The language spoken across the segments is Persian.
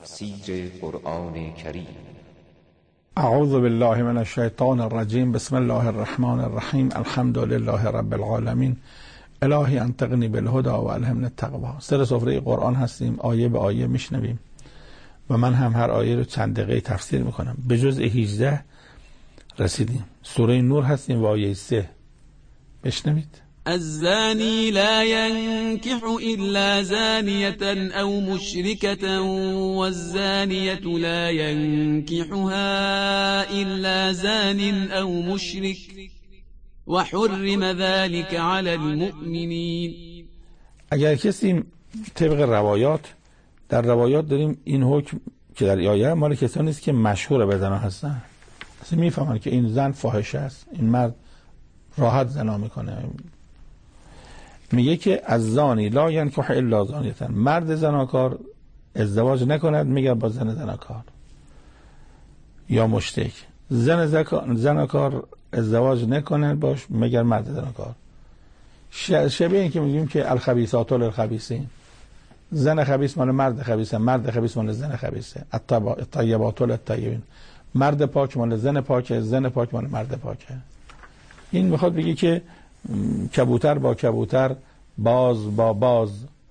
تفسیر قرآن کریم. اعوذ بالله من الشیطان الرجیم. بسم الله الرحمن الرحیم. الحمد لله رب العالمین. الهی انطقنی بالهدى و الهمنی التقوی. سر سفره قرآن هستیم، آیه به آیه میشنویم و من هم هر آیه رو چند دقیقه تفسیر میکنم. به جزء 18 رسیدیم. سوره نور هستیم و آیه 3. بشنوید. الزاني لا ينكح إلا زانية أو مشركة والزانية لا ينكحها إلا زان أو مشرك وحرم ذلك على المؤمنين. اگر کسی طبق روایات، در روایات داریم این حکم که در آیه مال کسانی است که مشهور به زنا هستن، اصلا میفهمن که این زن فاحشه است، این مرد راحت زنا میکنه. میگه که از زانی لا ینکح الا زانیه، مرد زناکار ازدواج نکند مگر با زن زناکار یا مشرک. زناکار ازدواج نکند باش مگر مرد زناکار. شبیه این که میگیم که الخبیثات للخبیثین، زن خبیث مال مرد خبیثه، مرد خبیث مال زن خبیثه. الطیبات للطیبین، مرد پاک مال زن پاکه، زن پاک مال مرد پاکه. این میخواد بگه که کبوتر با کبوتر، باز با باز.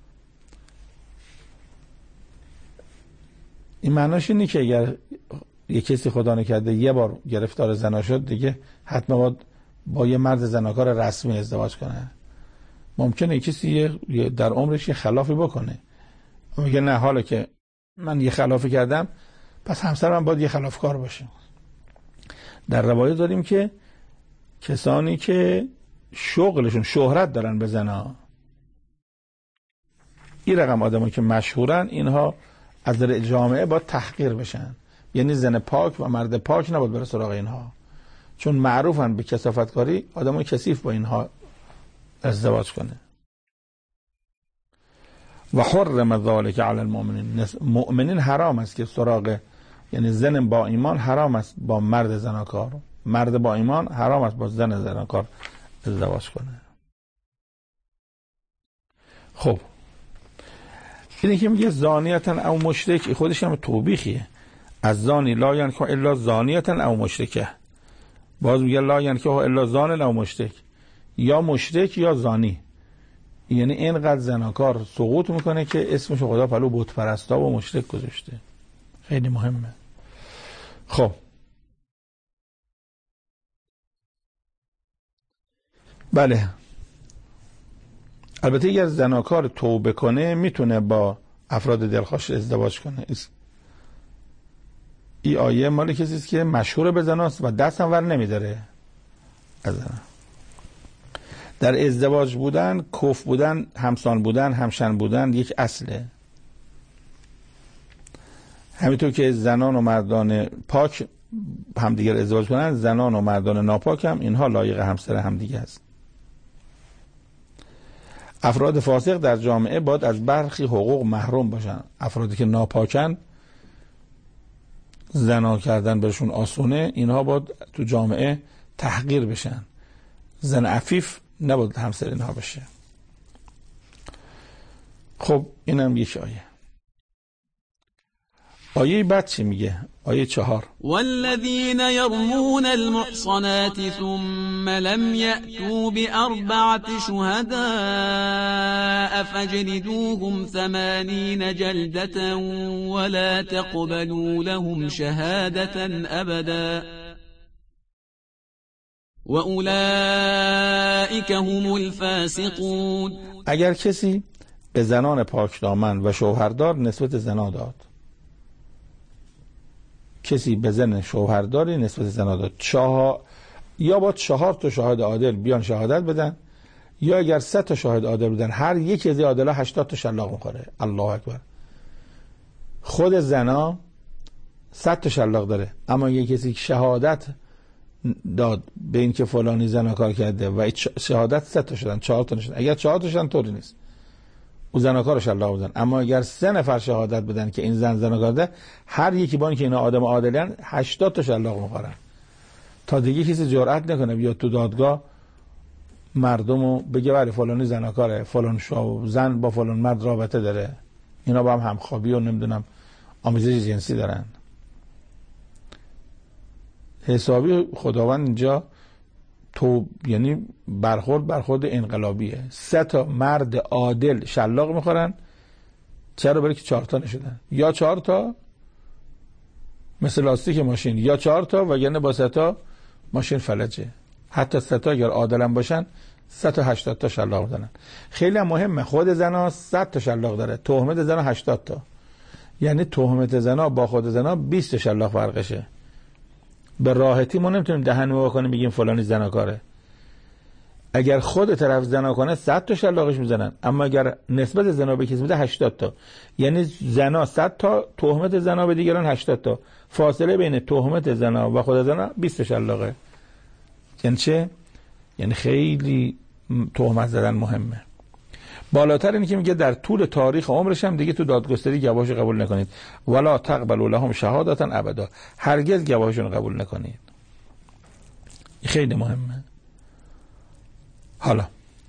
این معناش اینه که اگر یک کسی خدا نکرده یه بار گرفتار زنا شد، دیگه حتما با یه مرد زناکار رسمی ازدواج کنه. ممکنه کسی در عمرش یه خلافی بکنه، میگه نه حالا که من یه خلافی کردم پس همسر من باید یه خلافکار باشه. در روایت داریم که کسانی که شغلشون شهرت دارن به زنا، این رقم آدمایی که مشهورن، اینها از در جامعه باید تحقیر بشن. یعنی زن پاک و مرد پاک نباید بره سراغ اینها، چون معروفن به کثافتکاری، آدمای کثیف با اینها ازدواج کنه. و حرم ذلک علی المؤمنین، مؤمنین حرام است که سراغ، یعنی زن با ایمان حرام است با مرد زناکار، مرد با ایمان حرام است با زن زناکار ازدواج کنه. خب اینی که میگه زانیتن او مشرک، خودش هم توبیخیه. از زانی لا ینکح الا زانیتن او مشرکه، باز میگه لا ینکح الا زان او مشرک، یا مشرک یا زانی. یعنی اینقدر زناکار سقوط میکنه که اسمش خدا پلو بت پرستا و مشرک گذاشته. خیلی مهمه. خب بله، البته اگر زناکار توبه کنه میتونه با افراد دلخوش ازدواج کنه. این آیه مال کسی است که مشهور به زناست و دست هم ور نمیداره از زنا. در ازدواج بودن، کف بودن، همسان بودن، همشن بودن یک اصله. همینطور که زنان و مردان پاک همدیگر ازدواج کنن، زنان و مردان ناپاک هم اینها لایق همسر همدیگه است. افراد فاسق در جامعه باید از برخی حقوق محروم باشن. افرادی که ناپاکن، زنا کردن برشون آسونه، اینها باید تو جامعه تحقیر بشن. زن عفیف نباید همسر اینها بشه. خب اینم یک آیه. آیه بعد چی میگه؟ آیه 4. والذین یرمون المحصنات ثم لم یأتوا بأربعة شهداء فاجلدوهم 80 جلدة ولا تقبلوا لهم شهادة أبدا وأولئك هم الفاسقون. اگر کسی به زنان پاکدامن و شوهردار نسبت زنا داد، کسی به زن شوهرداری نسبت زنا داد، یا با 4 تا شاهد عادل بیان شهادت بدن، یا اگر 3 تا شاهد عادل بدن، هر یکی از این عادل‌ها 80 تا شلاق می‌خوره. الله اکبر. خود زنا 100 تا شلاق داره، اما یکی کسی شهادت داد به این که فلانی زناکار کرده و شهادت 3 تا شدن، 4 تا نشدن. اگر 4 تا شدن طوری نیست، او زناکار شلاق بزن. اما اگر 3 نفر شهادت بدن که این زن زناکارده، هر یکی با این که اینا آدم عادلن 80 تا شلاق می‌خورن، تا دیگه کسی جرئت نکنه بیاد تو دادگاه مردمو بگه ولی فلانی زناکاره، فلان زن با فلان مرد رابطه داره، اینا با هم همخوابی و نمیدونم آمیزش جنسی دارن. حسابی خداوند اینجا یعنی برخورد انقلابیه. 3 تا مرد عادل شلاق میخورن. چرا؟ برای که 4 تا نشدن، یا 4 تا مثل لاستیک ماشین، یا 4 تا وگرنه با 3 تا ماشین فلجه. حتی 3 تا اگر عادلم باشن 180 تا شلاق میزنن. خیلی مهمه، خود زنا 100 تا شلاق داره، تهمت زنا 80 تا، یعنی تهمت زنا با خود زنا 20 تا شلاق فرقشه. به راحتی ما نمیتونیم دهن وا کنیم بگیم فلانی زناکاره. اگر خود طرف زنا کنه 100 تا شلاقش میزنن، اما اگر نسبت زنا به کسی بده 80 تا، یعنی زنا 100 تا، تهمت زنا به دیگران 80 تا، فاصله بین تهمت زنا و خود زنا 20 تا شلاقه. یعنی چه؟ یعنی خیلی تهمت زدن مهمه. بالاتر اینی که میگه در طول تاریخ عمرش هم دیگه تو دادگستری گواهش قبول نکنید. ولا تقبلوا لهم شهادتا ابدا، هرگز گواهشون قبول نکنید. خیلی مهمه. حالا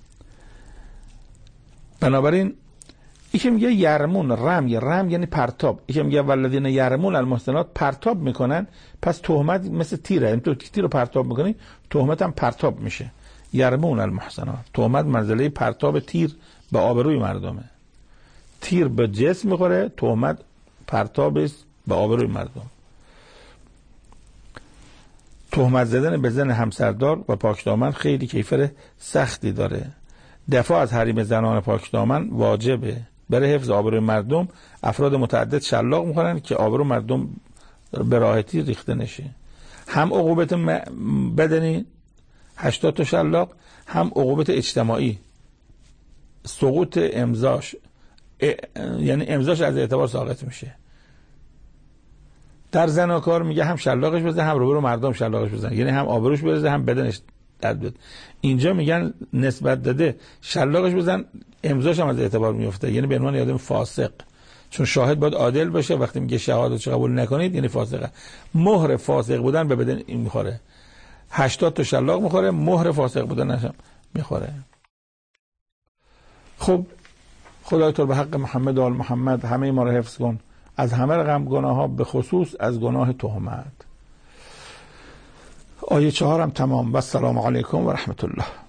بنابراین این که میگه یرمون، رم یعنی پرتاب، این که میگه والذین یرمون المحصنات، پرتاب میکنن، پس تهمت مثل تیره، یعنی تو تیر رو پرتاب میکنی تهمت هم پرتاب میشه. یرمون المحصنات، تهمت منزله پرتاب تیر به آبروی مردمه. تیر به جسم میخوره، تهمت پرتابش به آبروی مردم. تهمت زدن به زن همسردار و پاکدامن خیلی کیفر سختی داره. دفاع از حریم زنان پاکدامن واجبه. برای حفظ آبروی مردم افراد متعدد شلاق میخورن که آبرو مردم به راحتی ریخته نشه. هم عقوبت بدنی 80 تا شلاق، هم عقوبت اجتماعی، سقوط امضاش، یعنی امضاش از اعتبار ساقط میشه. در زناکار میگه هم شلاقش بزن، هم روبرو مردم شلاقش بزن، یعنی هم آبروش برزه هم بدنش درد بیاد. اینجا میگن نسبت داده شلاقش بزن، امضاش هم از اعتبار میفته، یعنی به عنوان آدم فاسق، چون شاهد باید عادل باشه. وقتی میگه شهادتش قبول نکنید یعنی فاسقه. مهر فاسق بودن به بدن این میخوره، 80 تا شلاق میخوره، مهر فاسق بودن هم میخوره. خب خدای تو به حق محمد و آل محمد همه ما رو حفظ کن از همه رقم گناه ها، به خصوص از گناه تهمت. آیه 4 هم تمام. و السلام علیکم و رحمت الله.